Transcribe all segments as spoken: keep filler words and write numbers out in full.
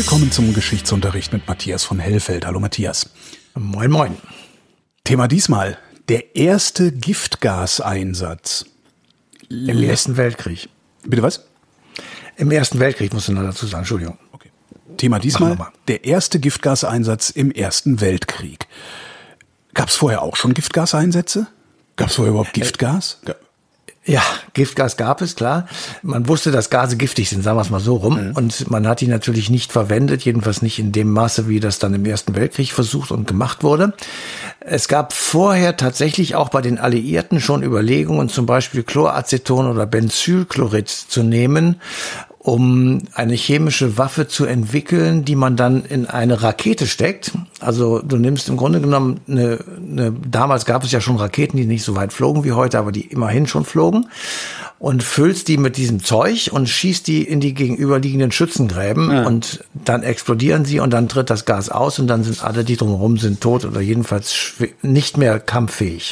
Willkommen zum Geschichtsunterricht mit Matthias von Hellfeld. Hallo Matthias. Moin, moin. Thema diesmal: der erste Giftgaseinsatz. Im Ersten Weltkrieg. Bitte was? Im Ersten Weltkrieg, musst du noch dazu sagen, Entschuldigung. Okay. Thema diesmal: der erste Giftgaseinsatz im Ersten Weltkrieg. Gab es vorher auch schon Giftgaseinsätze? Gab es vorher überhaupt Giftgas? Ja, Giftgas gab es, klar. Man wusste, dass Gase giftig sind, sagen wir es mal so rum. Mhm. Und man hat die natürlich nicht verwendet, jedenfalls nicht in dem Maße, wie das dann im Ersten Weltkrieg versucht und gemacht wurde. Es gab vorher tatsächlich auch bei den Alliierten schon Überlegungen, zum Beispiel Chloraceton oder Benzylchlorid zu nehmen, um eine chemische Waffe zu entwickeln, die man dann in eine Rakete steckt. Also du nimmst im Grunde genommen eine, eine, damals gab es ja schon Raketen, die nicht so weit flogen wie heute, aber die immerhin schon flogen, und füllst die mit diesem Zeug und schießt die in die gegenüberliegenden Schützengräben, ja. Und dann explodieren sie und dann tritt das Gas aus und dann sind alle, die drumherum sind, tot oder jedenfalls nicht mehr kampffähig.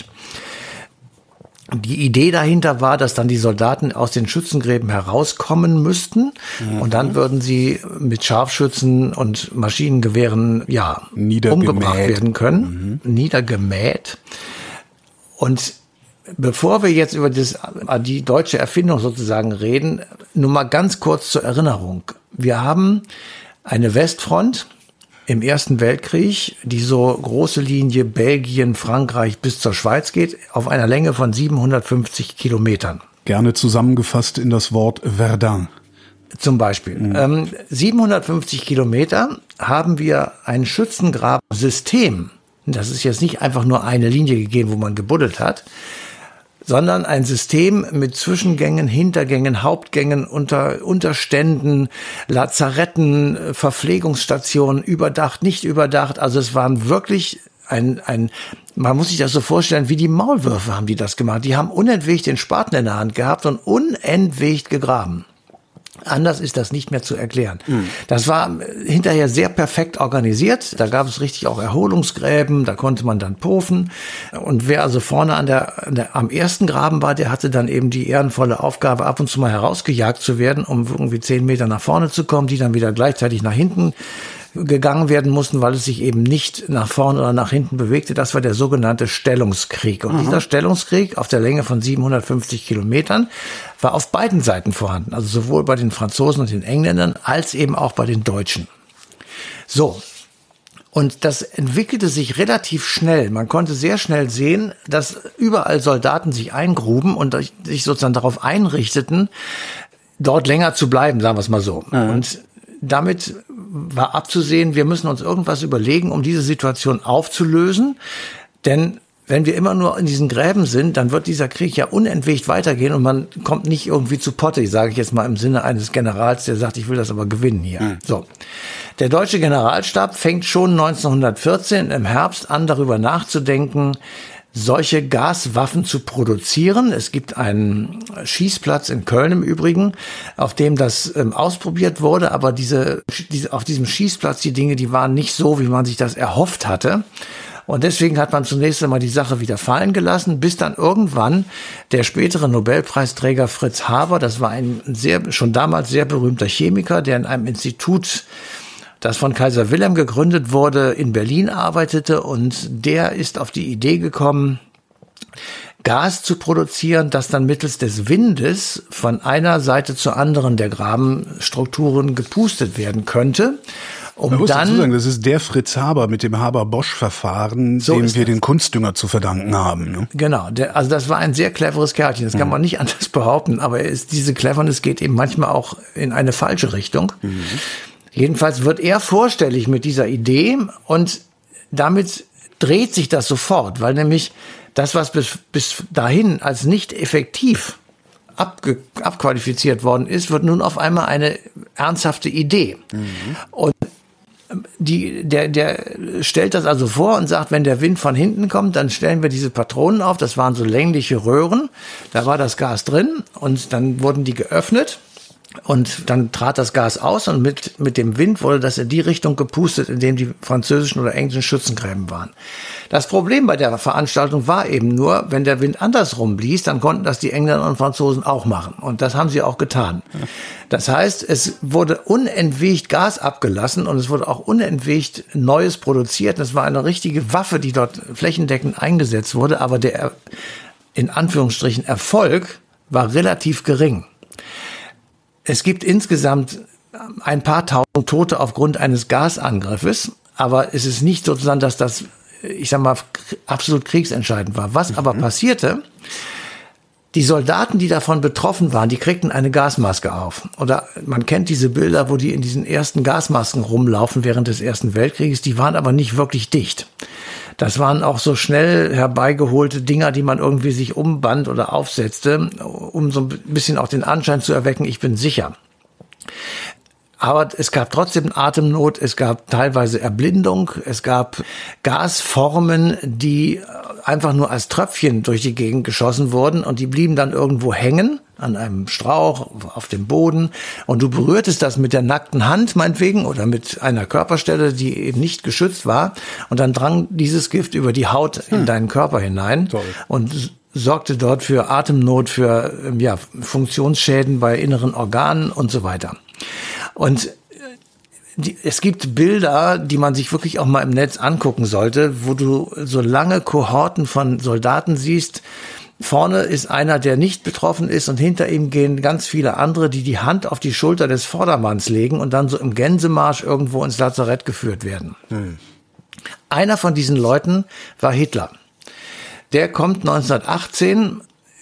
Die Idee dahinter war, dass dann die Soldaten aus den Schützengräben herauskommen müssten, mhm. und dann würden sie mit Scharfschützen und Maschinengewehren ja umgebracht werden können, mhm. niedergemäht. Und bevor wir jetzt über das, die deutsche Erfindung sozusagen reden, nur mal ganz kurz zur Erinnerung. Wir haben eine Westfront im Ersten Weltkrieg, die so große Linie Belgien, Frankreich bis zur Schweiz geht, auf einer Länge von siebenhundertfünfzig Kilometern. Gerne zusammengefasst in das Wort Verdun. Zum Beispiel. Mhm. Ähm, siebenhundertfünfzig Kilometer haben wir ein Schützengrabensystem. Das ist jetzt nicht einfach nur eine Linie gegeben, wo man gebuddelt hat, sondern ein System mit Zwischengängen, Hintergängen, Hauptgängen, unter Unterständen, Lazaretten, Verpflegungsstationen, überdacht, nicht überdacht. Also es waren wirklich ein, ein, man muss sich das so vorstellen, wie die Maulwürfe haben die das gemacht. Die haben unentwegt den Spaten in der Hand gehabt und unentwegt gegraben. Anders ist das nicht mehr zu erklären. Mhm. Das war hinterher sehr perfekt organisiert. Da gab es richtig auch Erholungsgräben, da konnte man dann pofen. Und wer also vorne an der, an der am ersten Graben war, der hatte dann eben die ehrenvolle Aufgabe, ab und zu mal herausgejagt zu werden, um irgendwie zehn Meter nach vorne zu kommen, die dann wieder gleichzeitig nach hinten gegangen werden mussten, weil es sich eben nicht nach vorne oder nach hinten bewegte. Das war der sogenannte Stellungskrieg. Und Aha. dieser Stellungskrieg auf der Länge von siebenhundertfünfzig Kilometern war auf beiden Seiten vorhanden. Also sowohl bei den Franzosen und den Engländern als eben auch bei den Deutschen. So. Und das entwickelte sich relativ schnell. Man konnte sehr schnell sehen, dass überall Soldaten sich eingruben und sich sozusagen darauf einrichteten, dort länger zu bleiben, sagen wir es mal so. Mhm. Und damit war abzusehen, wir müssen uns irgendwas überlegen, um diese Situation aufzulösen. Denn wenn wir immer nur in diesen Gräben sind, dann wird dieser Krieg ja unentwegt weitergehen und man kommt nicht irgendwie zu Potte, sage ich jetzt mal im Sinne eines Generals, der sagt, ich will das aber gewinnen hier. Mhm. So. Der deutsche Generalstab fängt schon neunzehnhundertvierzehn im Herbst an, darüber nachzudenken, solche Gaswaffen zu produzieren. Es gibt einen Schießplatz in Köln im Übrigen, auf dem das ähm, ausprobiert wurde, aber diese, diese auf diesem Schießplatz, die Dinge, die waren nicht so, wie man sich das erhofft hatte. Und deswegen hat man zunächst einmal die Sache wieder fallen gelassen, bis dann irgendwann der spätere Nobelpreisträger Fritz Haber, das war ein sehr, schon damals sehr berühmter Chemiker, der in einem Institut, das von Kaiser Wilhelm gegründet wurde, in Berlin arbeitete, und der ist auf die Idee gekommen, Gas zu produzieren, das dann mittels des Windes von einer Seite zur anderen der Grabenstrukturen gepustet werden könnte. Um Man muss dann, dazu sagen, das ist der Fritz Haber mit dem Haber-Bosch-Verfahren, so dem wir das. den Kunstdünger zu verdanken haben. Ne? Genau, der, also das war ein sehr cleveres Kerlchen, das kann mhm. man nicht anders behaupten, aber ist, diese Cleverness geht eben manchmal auch in eine falsche Richtung. Mhm. Jedenfalls wird er vorstellig mit dieser Idee und damit dreht sich das sofort, weil nämlich das, was bis, bis dahin als nicht effektiv abge, abqualifiziert worden ist, wird nun auf einmal eine ernsthafte Idee. Mhm. Und die, der, der stellt das also vor und sagt, wenn der Wind von hinten kommt, dann stellen wir diese Patronen auf. Das waren so längliche Röhren, da war das Gas drin und dann wurden die geöffnet. Und dann trat das Gas aus und mit, mit dem Wind wurde das in die Richtung gepustet, in dem die französischen oder englischen Schützengräben waren. Das Problem bei der Veranstaltung war eben nur, wenn der Wind andersrum blies, dann konnten das die Engländer und Franzosen auch machen. Und das haben sie auch getan. Das heißt, es wurde unentwegt Gas abgelassen und es wurde auch unentwegt Neues produziert. Das war eine richtige Waffe, die dort flächendeckend eingesetzt wurde. Aber der, in Anführungsstrichen, Erfolg war relativ gering. Es gibt insgesamt ein paar tausend Tote aufgrund eines Gasangriffes, aber es ist nicht sozusagen, dass das, ich sag mal, absolut kriegsentscheidend war. Was aber passierte, die Soldaten, die davon betroffen waren, die kriegten eine Gasmaske auf. Oder man kennt diese Bilder, wo die in diesen ersten Gasmasken rumlaufen während des Ersten Weltkrieges, die waren aber nicht wirklich dicht. Das waren auch so schnell herbeigeholte Dinger, die man irgendwie sich umband oder aufsetzte, um so ein bisschen auch den Anschein zu erwecken, ich bin sicher. Aber es gab trotzdem Atemnot, es gab teilweise Erblindung, es gab Gasformen, die einfach nur als Tröpfchen durch die Gegend geschossen wurden und die blieben dann irgendwo hängen an einem Strauch auf dem Boden und du berührtest das mit der nackten Hand meinetwegen oder mit einer Körperstelle, die eben nicht geschützt war und dann drang dieses Gift über die Haut in hm. deinen Körper hinein. Toll. Und sorgte dort für Atemnot, für ja, Funktionsschäden bei inneren Organen und so weiter. Und die, es gibt Bilder, die man sich wirklich auch mal im Netz angucken sollte, wo du so lange Kohorten von Soldaten siehst. Vorne ist einer, der nicht betroffen ist und hinter ihm gehen ganz viele andere, die die Hand auf die Schulter des Vordermanns legen und dann so im Gänsemarsch irgendwo ins Lazarett geführt werden. Hm. Einer von diesen Leuten war Hitler. Der kommt neunzehnhundertachtzehn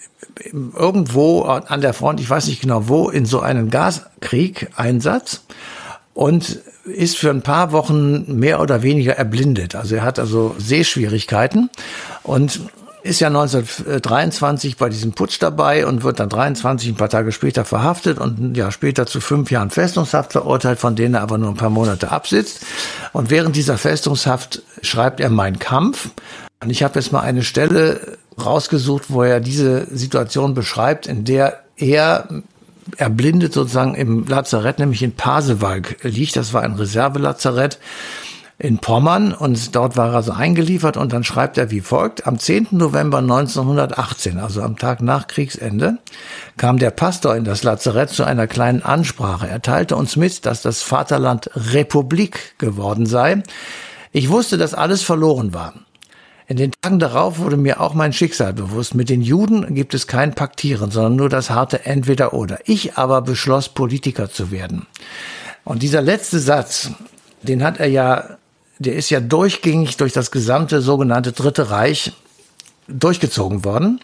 irgendwo an der Front, ich weiß nicht genau wo, in so einen Gaskrieg-Einsatz und ist für ein paar Wochen mehr oder weniger erblindet. Also er hat also Sehschwierigkeiten und ist ja neunzehnhundertdreiundzwanzig bei diesem Putsch dabei und wird dann dreiundzwanzig, ein paar Tage später verhaftet und ein Jahr später zu fünf Jahren Festungshaft verurteilt, von denen er aber nur ein paar Monate absitzt. Und während dieser Festungshaft schreibt er Mein Kampf. Und ich habe jetzt mal eine Stelle rausgesucht, wo er diese Situation beschreibt, in der er erblindet sozusagen im Lazarett, nämlich in Pasewalk liegt. Das war ein Reservelazarett in Pommern und dort war er so eingeliefert und dann schreibt er wie folgt: Am zehnten November neunzehnhundertachtzehn, also am Tag nach Kriegsende, kam der Pastor in das Lazarett zu einer kleinen Ansprache. Er teilte uns mit, dass das Vaterland Republik geworden sei. Ich wusste, dass alles verloren war. In den Tagen darauf wurde mir auch mein Schicksal bewusst. Mit den Juden gibt es kein Paktieren, sondern nur das harte Entweder-Oder. Ich aber beschloss, Politiker zu werden. Und dieser letzte Satz, den hat er ja, der ist ja durchgängig durch das gesamte sogenannte Dritte Reich durchgezogen worden.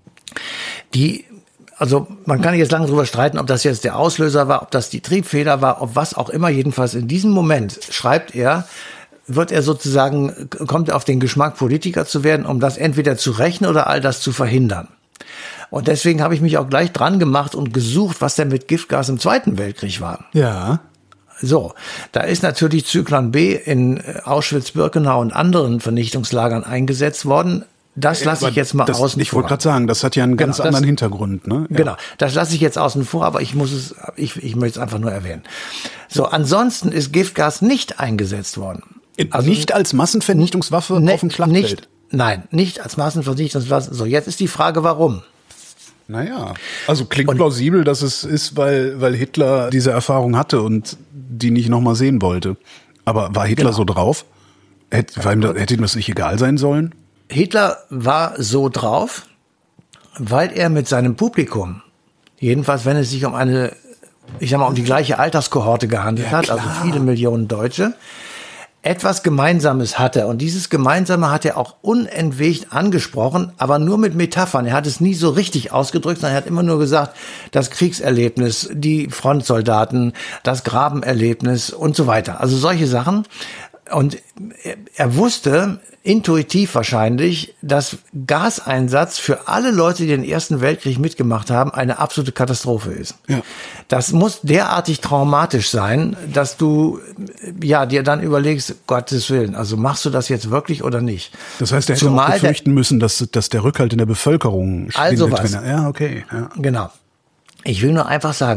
Die, also man kann jetzt lange drüber streiten, ob das jetzt der Auslöser war, ob das die Triebfeder war, ob was auch immer. Jedenfalls in diesem Moment schreibt er, wird er sozusagen, kommt er auf den Geschmack, Politiker zu werden, um das entweder zu rächen oder all das zu verhindern. Und deswegen habe ich mich auch gleich dran gemacht und gesucht, was denn mit Giftgas im Zweiten Weltkrieg war. Ja. So, da ist natürlich Zyklon B in Auschwitz-Birkenau und anderen Vernichtungslagern eingesetzt worden. Das lasse ich jetzt mal das, außen ich vor. Ich wollte gerade sagen, das hat ja einen ganz genau, anderen das, Hintergrund, ne? Ja. Genau, das lasse ich jetzt außen vor, aber ich muss es, ich, ich möchte es einfach nur erwähnen. So, ansonsten ist Giftgas nicht eingesetzt worden. Also nicht als Massenvernichtungswaffe ne, auf dem Schlachtfeld? Nicht, nein, nicht als Massenvernichtungswaffe. So, jetzt ist die Frage, warum? Naja, also klingt und, plausibel, dass es ist, weil, weil Hitler diese Erfahrung hatte und die nicht nochmal sehen wollte. Aber war Hitler genau. so drauf? Hätte, war ihm das, hätte ihm das nicht egal sein sollen? Hitler war so drauf, weil er mit seinem Publikum, jedenfalls wenn es sich um eine, ich sag mal, um die gleiche Alterskohorte gehandelt ja, hat, also viele Millionen Deutsche, etwas Gemeinsames hatte. Und dieses Gemeinsame hat er auch unentwegt angesprochen, aber nur mit Metaphern. Er hat es nie so richtig ausgedrückt, sondern er hat immer nur gesagt, das Kriegserlebnis, die Frontsoldaten, das Grabenerlebnis und so weiter. Also solche Sachen. Und er, er wusste, intuitiv wahrscheinlich, dass Gaseinsatz für alle Leute, die den Ersten Weltkrieg mitgemacht haben, eine absolute Katastrophe ist. Ja. Das muss derartig traumatisch sein, dass du ja dir dann überlegst, Gottes Willen, also machst du das jetzt wirklich oder nicht? Das heißt, er hätte Zumal auch befürchten müssen, dass, dass der Rückhalt in der Bevölkerung schwindet. Also was. Wenn er, ja, okay. Ja. Genau. Ich will nur einfach sagen,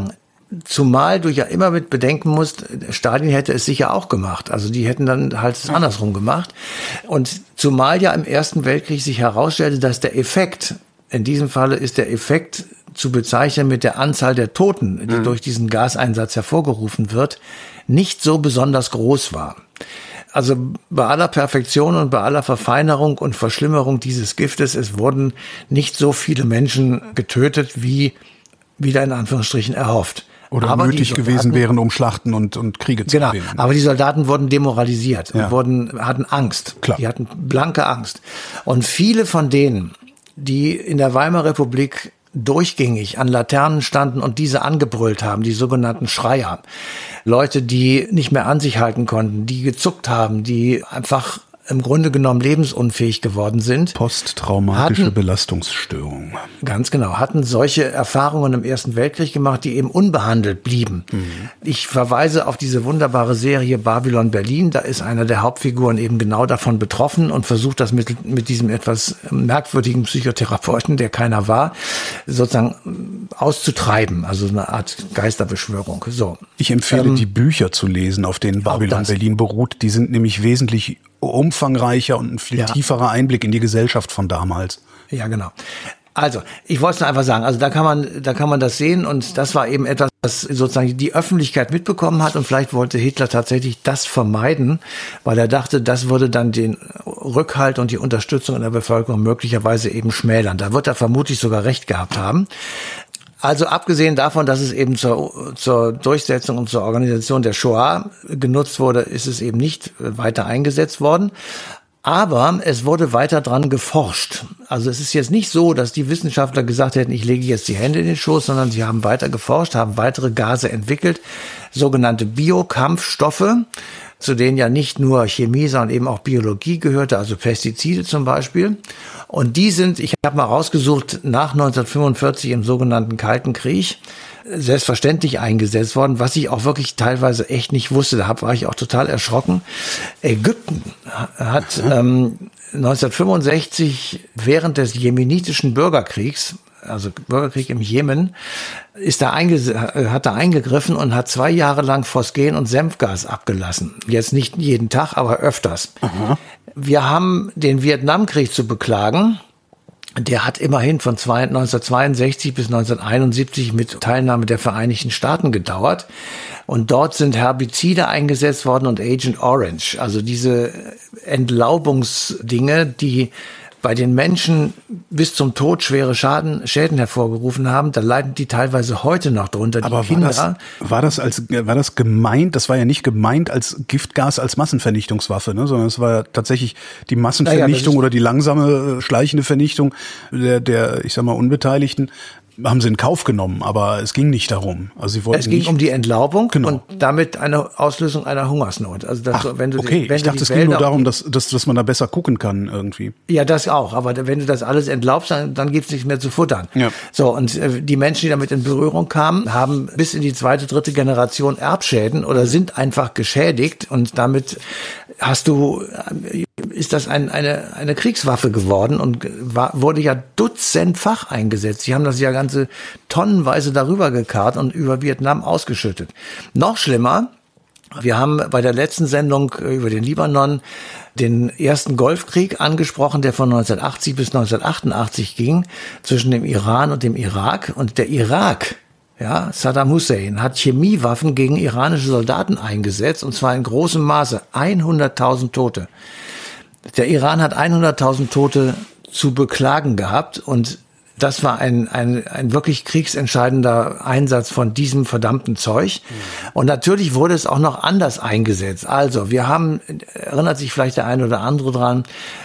Zumal du ja immer mit bedenken musst, Stalin hätte es sicher auch gemacht. Also die hätten dann halt es andersrum gemacht. Und zumal ja im Ersten Weltkrieg sich herausstellte, dass der Effekt, in diesem Falle ist der Effekt zu bezeichnen mit der Anzahl der Toten, die mhm. durch diesen Gaseinsatz hervorgerufen wird, nicht so besonders groß war. Also bei aller Perfektion und bei aller Verfeinerung und Verschlimmerung dieses Giftes, es wurden nicht so viele Menschen getötet, wie wieder in Anführungsstrichen erhofft. Oder aber nötig gewesen wären, um Schlachten und, und Kriege zu genau, gewinnen. Aber die Soldaten wurden demoralisiert ja. und wurden, hatten Angst. Klar. Die hatten blanke Angst. Und viele von denen, die in der Weimarer Republik durchgängig an Laternen standen und diese angebrüllt haben, die sogenannten Schreier. Leute, die nicht mehr an sich halten konnten, die gezuckt haben, die einfach im Grunde genommen lebensunfähig geworden sind. Posttraumatische hatten, Belastungsstörung. Ganz genau, hatten solche Erfahrungen im Ersten Weltkrieg gemacht, die eben unbehandelt blieben. Mhm. Ich verweise auf diese wunderbare Serie Babylon Berlin. Da ist einer der Hauptfiguren eben genau davon betroffen und versucht das mit, mit diesem etwas merkwürdigen Psychotherapeuten, der keiner war, sozusagen auszutreiben. Also eine Art Geisterbeschwörung. So. Ich empfehle, ähm, die Bücher zu lesen, auf denen Babylon Berlin beruht. Die sind nämlich wesentlich umfangreicher und ein viel ja. tieferer Einblick in die Gesellschaft von damals. Ja, genau. Also, ich wollte es nur einfach sagen, also da kann man, da kann man das sehen und das war eben etwas, was sozusagen die Öffentlichkeit mitbekommen hat und vielleicht wollte Hitler tatsächlich das vermeiden, weil er dachte, das würde dann den Rückhalt und die Unterstützung in der Bevölkerung möglicherweise eben schmälern. Da wird er vermutlich sogar recht gehabt haben. Also abgesehen davon, dass es eben zur, zur Durchsetzung und zur Organisation der Shoah genutzt wurde, ist es eben nicht weiter eingesetzt worden. Aber es wurde weiter dran geforscht. Also es ist jetzt nicht so, dass die Wissenschaftler gesagt hätten, ich lege jetzt die Hände in den Schoß, sondern sie haben weiter geforscht, haben weitere Gase entwickelt, sogenannte Biokampfstoffe, zu denen ja nicht nur Chemie, sondern eben auch Biologie gehörte, also Pestizide zum Beispiel. Und die sind, ich habe mal rausgesucht, nach neunzehnhundertfünfundvierzig im sogenannten Kalten Krieg selbstverständlich eingesetzt worden, was ich auch wirklich teilweise echt nicht wusste. Da war ich auch total erschrocken. Ägypten hat ähm, neunzehnhundertfünfundsechzig während des jemenitischen Bürgerkriegs, also Bürgerkrieg im Jemen, ist da einge- hat da eingegriffen und hat zwei Jahre lang Phosphen und Senfgas abgelassen. Jetzt nicht jeden Tag, aber öfters. Aha. Wir haben den Vietnamkrieg zu beklagen. Der hat immerhin von neunzehnhundertzweiundsechzig bis neunzehnhunderteinundsiebzig mit Teilnahme der Vereinigten Staaten gedauert. Und dort sind Herbizide eingesetzt worden und Agent Orange. Also diese Entlaubungsdinge, die bei den Menschen bis zum Tod schwere Schaden, Schäden hervorgerufen haben, da leiden die teilweise heute noch drunter. Die Aber Kinder, war das, war das als, war das gemeint, das war ja nicht gemeint als Giftgas, als Massenvernichtungswaffe, ne, sondern es war ja tatsächlich die Massenvernichtung ja, ja, oder die langsame, schleichende Vernichtung der, der, ich sag mal, Unbeteiligten. Haben sie in Kauf genommen, aber es ging nicht darum. Also sie wollten es ging nicht, um die Entlaubung genau. und damit eine Auslösung einer Hungersnot. Also dass, Ach, wenn du okay, wenn ich du dachte, die es ging Wälder, nur darum, dass, dass, dass man da besser gucken kann irgendwie. Ja, das auch. Aber wenn du das alles entlaubst, dann, dann gibt's nichts mehr zu futtern. Ja. So, und äh, die Menschen, die damit in Berührung kamen, haben bis in die zweite, dritte Generation Erbschäden oder sind einfach geschädigt und damit hast du, ist das ein, eine, eine Kriegswaffe geworden und war, wurde ja dutzendfach eingesetzt. Sie haben das ja ganze tonnenweise darüber gekarrt und über Vietnam ausgeschüttet. Noch schlimmer, wir haben bei der letzten Sendung über den Libanon den ersten Golfkrieg angesprochen, der von neunzehnhundertachtzig bis neunzehnhundertachtundachtzig ging, zwischen dem Iran und dem Irak. Und der Irak, ja, Saddam Hussein, hat Chemiewaffen gegen iranische Soldaten eingesetzt, und zwar in großem Maße, hunderttausend Tote. Der Iran hat hunderttausend Tote zu beklagen gehabt, und das war ein, ein, ein wirklich kriegsentscheidender Einsatz von diesem verdammten Zeug. Und natürlich wurde es auch noch anders eingesetzt. Also, wir haben, erinnert sich vielleicht der eine oder andere dran,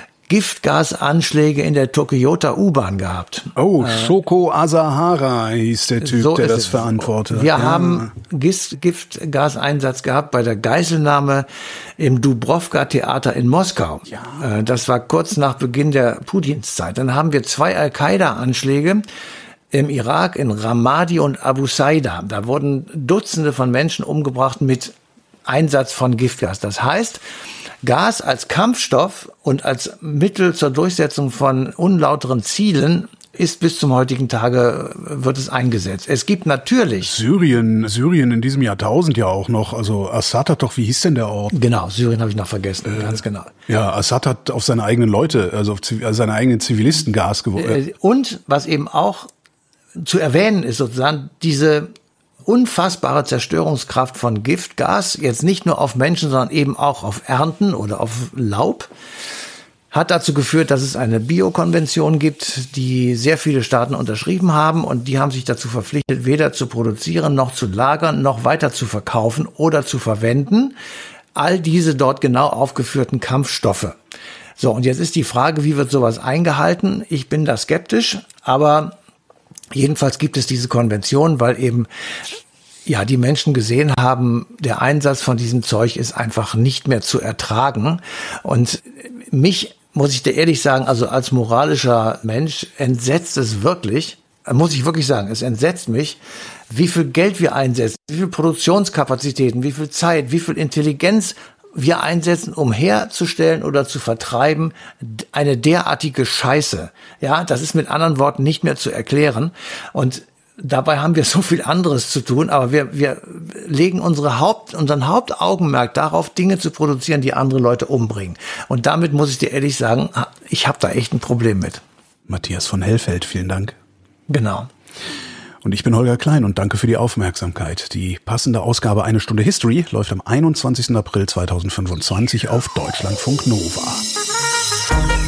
Giftgasanschläge in der Tokyota U-Bahn gehabt. Oh, Shoko Asahara hieß der Typ, so der das verantwortet. Wir ja. haben Giftgaseinsatz gehabt bei der Geiselnahme im Dubrovka-Theater in Moskau. Ja. Das war kurz nach Beginn der Putinszeit. Dann haben wir zwei Al-Qaida-Anschläge im Irak, in Ramadi und Abu Saida. Da wurden Dutzende von Menschen umgebracht mit Einsatz von Giftgas. Das heißt, Gas als Kampfstoff und als Mittel zur Durchsetzung von unlauteren Zielen ist bis zum heutigen Tage, wird es eingesetzt. Es gibt natürlich... Syrien, Syrien in diesem Jahrtausend ja auch noch. Also Assad hat doch, wie hieß denn der Ort? Genau, Syrien habe ich noch vergessen, äh, ganz genau. Ja, Assad hat auf seine eigenen Leute, also auf seine eigenen Zivilisten Gas geworfen. Äh, und was eben auch zu erwähnen ist, sozusagen diese unfassbare Zerstörungskraft von Giftgas, jetzt nicht nur auf Menschen, sondern eben auch auf Ernten oder auf Laub, hat dazu geführt, dass es eine Biokonvention gibt, die sehr viele Staaten unterschrieben haben und die haben sich dazu verpflichtet, weder zu produzieren, noch zu lagern, noch weiter zu verkaufen oder zu verwenden. All diese dort genau aufgeführten Kampfstoffe. So, und jetzt ist die Frage, wie wird sowas eingehalten? Ich bin da skeptisch, aber jedenfalls gibt es diese Konvention, weil eben ja die Menschen gesehen haben, der Einsatz von diesem Zeug ist einfach nicht mehr zu ertragen. Und mich, muss ich dir ehrlich sagen, also als moralischer Mensch entsetzt es wirklich, muss ich wirklich sagen, es entsetzt mich, wie viel Geld wir einsetzen, wie viel Produktionskapazitäten, wie viel Zeit, wie viel Intelligenz wir einsetzen, um herzustellen oder zu vertreiben eine derartige Scheiße. Ja, das ist mit anderen Worten nicht mehr zu erklären. Und dabei haben wir so viel anderes zu tun, aber wir, wir legen unsere Haupt, unseren Hauptaugenmerk darauf, Dinge zu produzieren, die andere Leute umbringen. Und damit muss ich dir ehrlich sagen, ich habe da echt ein Problem mit. Matthias von Hellfeld, vielen Dank. Genau. Und ich bin Holger Klein und danke für die Aufmerksamkeit. Die passende Ausgabe Eine Stunde History läuft am einundzwanzigsten April zweitausendfünfundzwanzig auf Deutschlandfunk Nova.